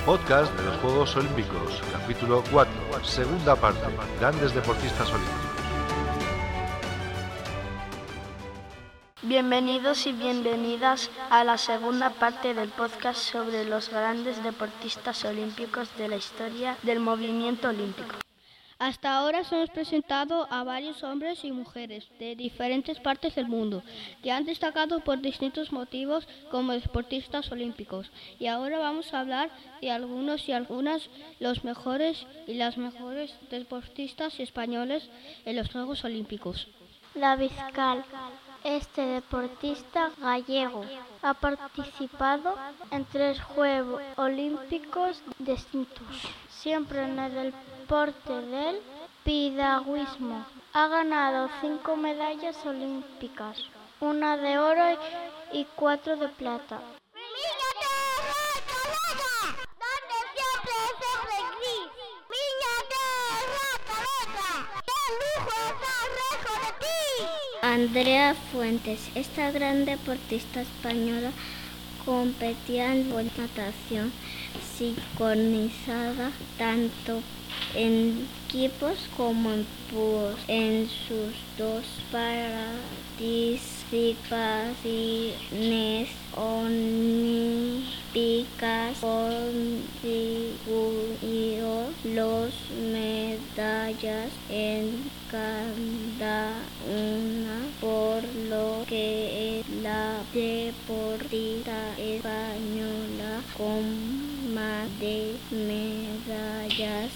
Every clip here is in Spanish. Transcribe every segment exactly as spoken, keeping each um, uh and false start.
Podcast de los Juegos Olímpicos, capítulo cuatro, segunda parte, grandes deportistas olímpicos. Bienvenidos y bienvenidas a la segunda parte del podcast sobre los grandes deportistas olímpicos de la historia del movimiento olímpico. Hasta ahora os hemos presentado a varios hombres y mujeres de diferentes partes del mundo que han destacado por distintos motivos como deportistas olímpicos. Y ahora vamos a hablar de algunos y algunas los mejores y las mejores deportistas españoles en los Juegos Olímpicos. David Cal, este deportista gallego, ha participado en tres Juegos Olímpicos distintos, siempre en el deporte del piragüismo. Ha ganado cinco medallas olímpicas, una de oro y cuatro de plata. Andrea Fuentes, esta gran deportista española, competía en natación sincronizada tanto en equipos como en dúos. En sus dos participaciones olímpicas consiguió dos medallas en cada una, por lo que es la deportista española con más de medallas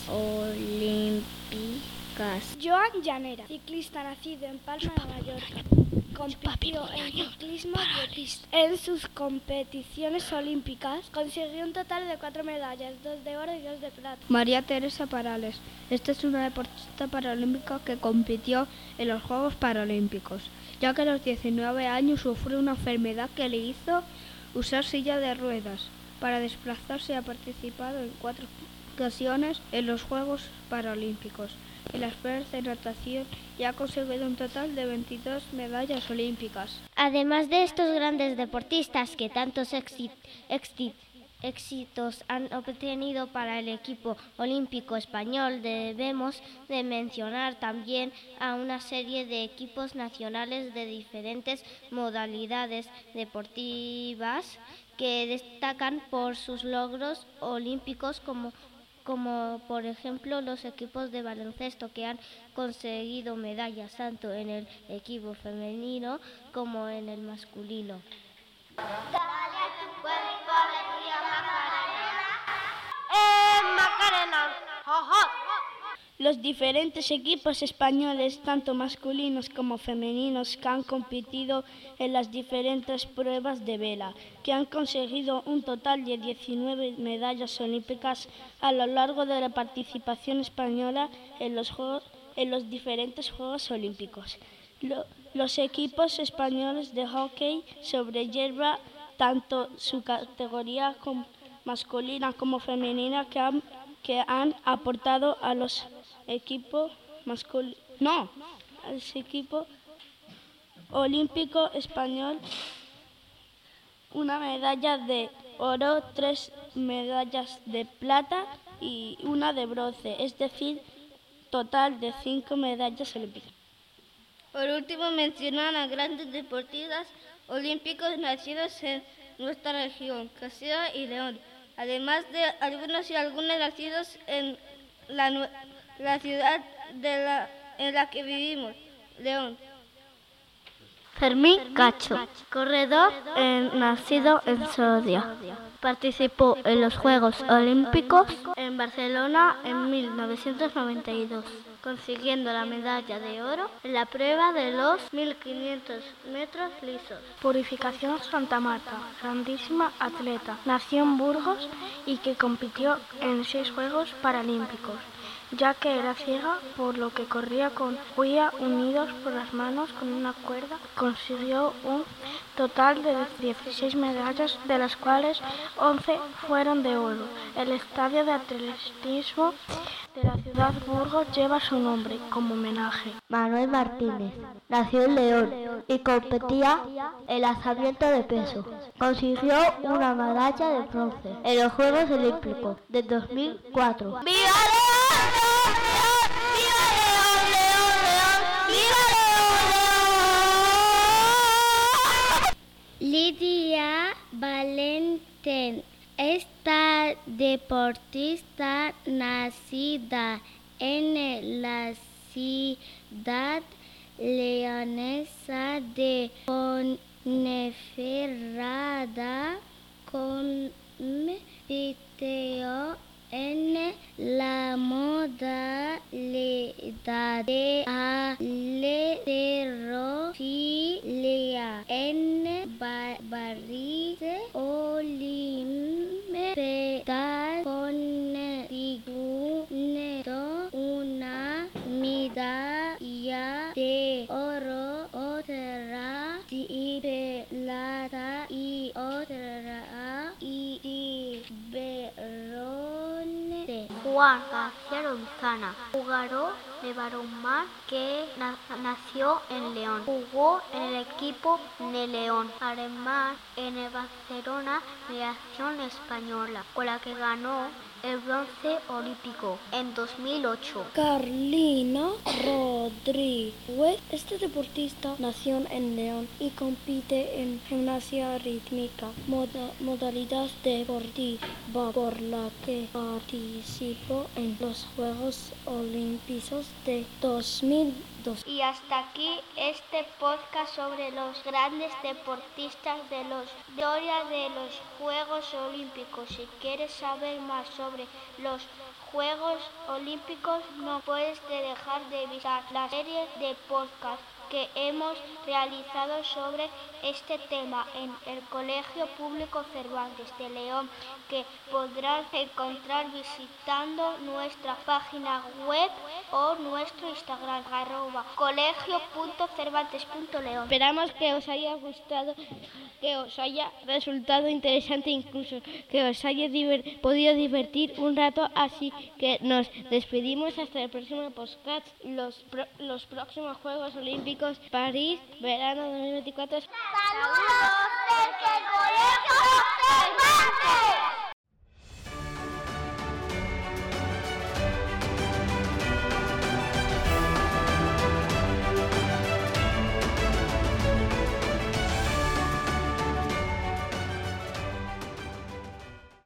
olímpicas. Joan Llanera, ciclista nacido en Palma de Mallorca, compitió en ciclismo de pista. En sus competiciones olímpicas consiguió un total de cuatro medallas, dos de oro y dos de plata. María Teresa Parales, esta es una deportista paralímpica que compitió en los Juegos Paralímpicos, ya que a los diecinueve años sufrió una enfermedad que le hizo usar silla de ruedas para desplazarse. Ha participado en cuatro ocasiones en los Juegos Paralímpicos en las pruebas de natación y ha conseguido un total de veintidós medallas olímpicas. Además de estos grandes deportistas que tantos éxit, éxit, éxitos han obtenido para el equipo olímpico español, debemos de mencionar también a una serie de equipos nacionales de diferentes modalidades deportivas que destacan por sus logros olímpicos, como como por ejemplo los equipos de baloncesto que han conseguido medallas tanto en el equipo femenino como en el masculino. Dale a tu cuerpo alegría, Macarena. ¡Eh, Macarena! ¡Ja, ja! Los diferentes equipos españoles, tanto masculinos como femeninos, que han competido en las diferentes pruebas de vela, que han conseguido un total de diecinueve medallas olímpicas a lo largo de la participación española en los, juegos, en los diferentes Juegos Olímpicos. Lo, los equipos españoles de hockey sobre hierba, tanto su categoría como masculina como femenina, que han, que han aportado a los equipo masculino, no, al equipo olímpico español una medalla de oro, tres medallas de plata y una de bronce, es decir, total de cinco medallas olímpicas. Por último, mencionan a grandes deportistas olímpicos nacidos en nuestra región, Castilla y León, además de algunos y algunas nacidos en la la ciudad de la, en la que vivimos, León. Fermín Cacho, corredor eh, nacido en Soria. Participó en los Juegos Olímpicos en Barcelona en mil novecientos noventa y dos, consiguiendo la medalla de oro en la prueba de los mil quinientos metros lisos. Purificación Santa Marta, grandísima atleta, nació en Burgos y que compitió en seis Juegos Paralímpicos, ya que era ciega, por lo que corría con guía unidos por las manos con una cuerda. Consiguió un total de dieciséis medallas, de las cuales once fueron de oro. El estadio de atletismo de la ciudad Burgos lleva su nombre como homenaje. Manuel Martínez nació en León y competía en lanzamiento de peso. Consiguió una medalla de bronce en los Juegos Olímpicos de dos mil cuatro. ¡Viva León! ¡Viva León! ¡León, León! ¡Viva León! Lidia Valentín, esta deportista nacida en la ciudad leonesa de Ponferrada, compitió en la modalidad de halterofilia en barril olímpica, consiguiendo una medalla de oro, otra de plata y otra y de bronce. Juan García Lozana, jugador de balonmano que na- nació en León. Jugó en el equipo de León, además en el Barcelona Selección Española, con la que ganó el bronce olímpico en dos mil ocho. Carlina Rodríguez, este deportista nació en León y compite en gimnasia rítmica, moda- modalidad deportiva por la que participó en los Juegos Olímpicos de dos mil dos. Y hasta aquí este podcast sobre los grandes deportistas de la historia de los Juegos Olímpicos. Si quieres saber más sobre los Juegos Olímpicos, no puedes dejar de visitar la serie de podcast que hemos realizado sobre este tema en el Colegio Público Cervantes de León, que podrás encontrar visitando nuestra página web o nuestro Instagram, arroba colegio punto cervantes punto león. Esperamos que os haya gustado, que os haya resultado interesante, incluso que os haya diver- podido divertir un rato, así que nos despedimos hasta el próximo podcast, los, pro- los próximos Juegos Olímpicos París, verano dos mil veinticuatro. ¡Saludos desde el Colegio Cervantes!